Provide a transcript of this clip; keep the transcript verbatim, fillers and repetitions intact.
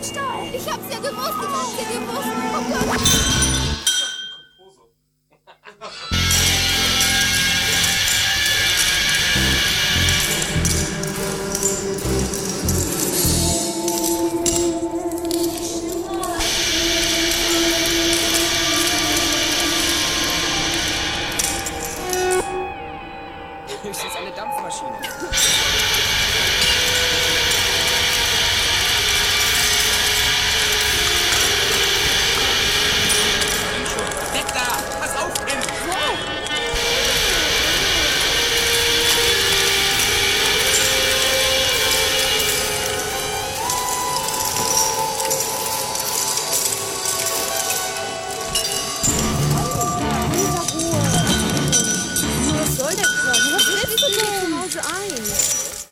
Diebstahl. Ich hab's ja gewusst, ich hab's ja gewusst. Oh Gott.